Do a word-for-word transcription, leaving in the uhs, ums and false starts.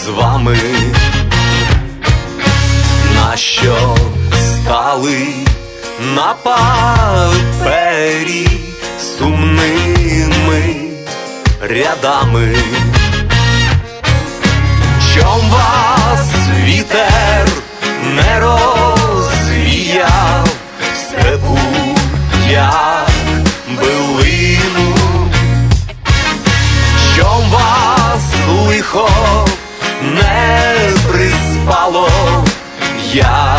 вами, нащо стали на папері сумними рядами? Чом вас вітер не розвіяв в степу, як билину? Чом вас лихо не приспало, як